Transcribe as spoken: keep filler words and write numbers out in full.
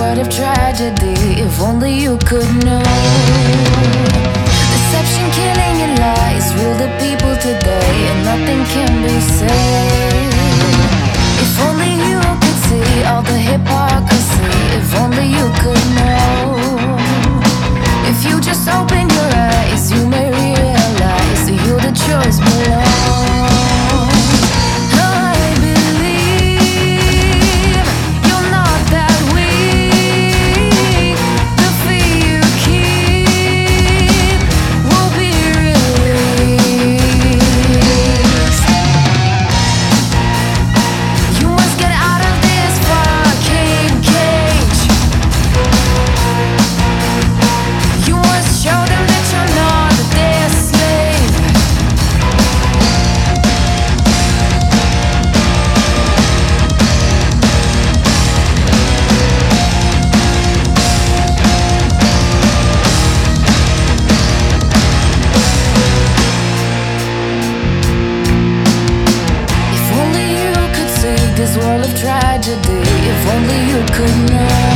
world of tragedy, if only you could know. Deception, killing and lies rule the people today, and nothing can be said. If only you could see all the hypocrisy, if only you could know. If you just open your eyes, you may realize to you the choice belongs. This world of tragedy, if only you could know.